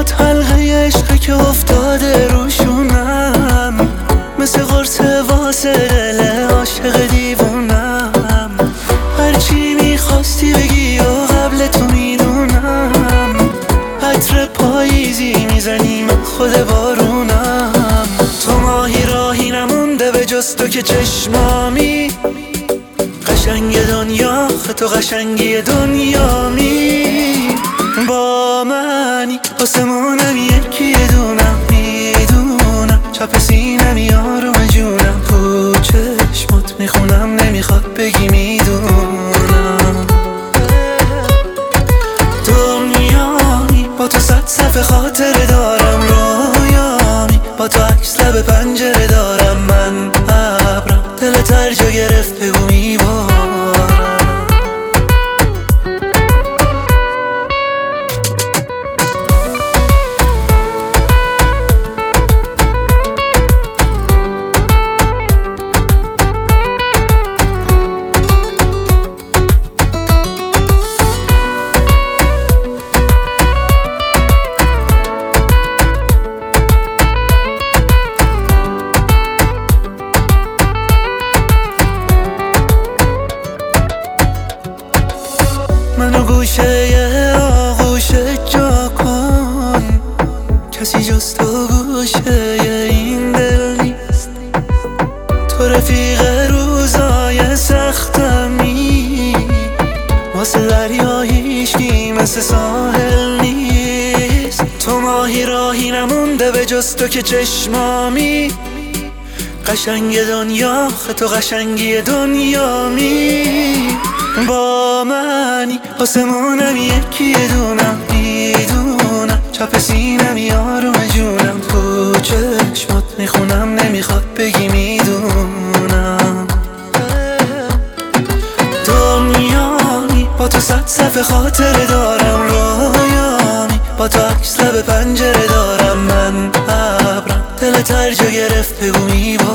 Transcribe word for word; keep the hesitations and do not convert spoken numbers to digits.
خودت حلقه عشقه که افتاده روشونم، مثل قرص واسه دل عاشق دیوونم. هرچی میخواستی بگی و قبل تو میدونم، عطر پاییزی میزنی من خود بارونم. تو ماهی راهی نمونده به جز تو که چشمامی، قشنگ دنیا تو قشنگی دنیامی. با منی آسمونم یکی دونم، میدونم چپ سینم آروم جونم. تو چشمات میخونم نمیخواد بگی میدونم. دنیامی با تو صد صفحه خاطره دارم، رویامی با تو عکس لب پنجره دارم. من ابرم دلت هر جا گرفت بگو میبارم. منو گوشه آغوشه جا کن، کسی جز تو گوشه این دل نیست. تو رفیق روزای سختمی، واسه دریا هیچکی مثل ساحل نیست. تو ماهی راهی نمونده به جز تو که چشمامی، قشنگ دنیا تو قشنگی دنیامی. با منی آسمونم یکی دونم، میدونم چپ سینم آروم جونم. تو چشمات میخونم نمیخواد بگی میدونم. دنیامی با تو صد صفحه خاطره دارم، رویامی با تو عکس لب پنجره دارم. من ابرم دلت هر جا گرفت بگو میبارم.